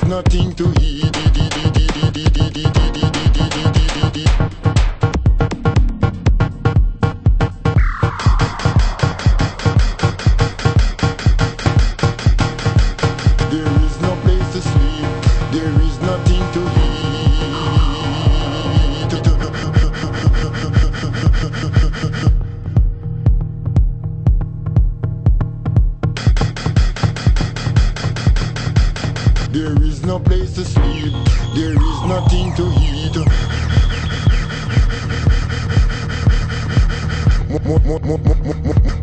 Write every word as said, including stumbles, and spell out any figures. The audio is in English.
nothing to eat. There is no place to sleep. There is nothing to eat. There is no place to sleep. There is nothing to eat. Mo- mo- mo- mo- mo- mo- mo-